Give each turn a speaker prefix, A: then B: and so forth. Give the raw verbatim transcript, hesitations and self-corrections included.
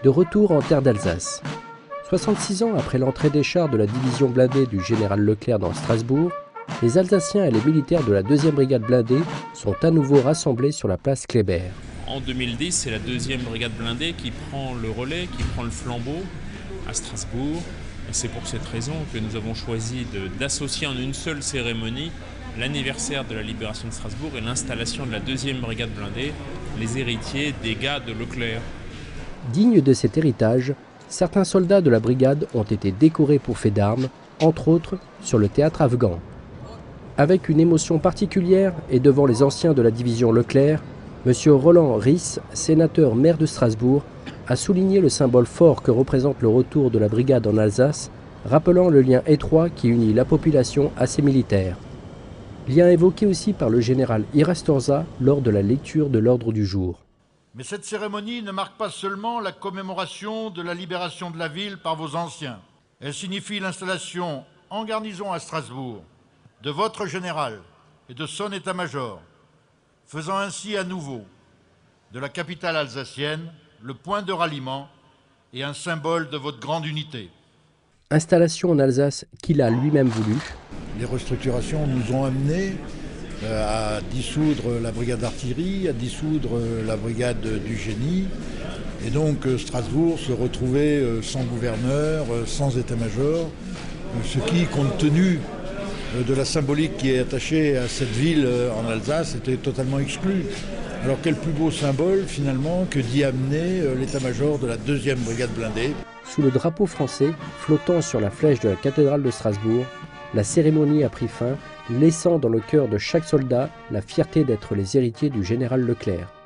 A: de retour en terre d'Alsace. soixante-six ans après l'entrée des chars de la division blindée du général Leclerc dans Strasbourg, les Alsaciens et les militaires de la deuxième brigade blindée sont à nouveau rassemblés sur la place Kléber.
B: En deux mille dix, c'est la deuxième brigade blindée qui prend le relais, qui prend le flambeau à Strasbourg. Et c'est pour cette raison que nous avons choisi de, d'associer en une seule cérémonie l'anniversaire de la libération de Strasbourg et l'installation de la deuxième brigade blindée, les héritiers des gars de Leclerc.
A: Dignes de cet héritage, certains soldats de la brigade ont été décorés pour faits d'armes, entre autres sur le théâtre afghan. Avec une émotion particulière et devant les anciens de la division Leclerc, M. Roland Ries, sénateur maire de Strasbourg, a souligné le symbole fort que représente le retour de la brigade en Alsace, rappelant le lien étroit qui unit la population à ses militaires. Lien évoqué aussi par le général Irastorza lors de la lecture de l'ordre du jour.
C: Mais cette cérémonie ne marque pas seulement la commémoration de la libération de la ville par vos anciens. Elle signifie l'installation en garnison à Strasbourg de votre général et de son état-major, faisant ainsi à nouveau de la capitale alsacienne le point de ralliement et un symbole de votre grande unité.
A: Installation en Alsace qu'il a lui-même voulu.
D: Les restructurations nous ont amenés à dissoudre la brigade d'artillerie, à dissoudre la brigade du génie. Et donc Strasbourg se retrouvait sans gouverneur, sans état-major, ce qui, compte tenu de la symbolique qui est attachée à cette ville en Alsace, était totalement exclu. Alors quel plus beau symbole finalement que d'y amener l'état-major de la deuxième brigade blindée.
A: Sous le drapeau français, flottant sur la flèche de la cathédrale de Strasbourg, la cérémonie a pris fin, laissant dans le cœur de chaque soldat la fierté d'être les héritiers du général Leclerc.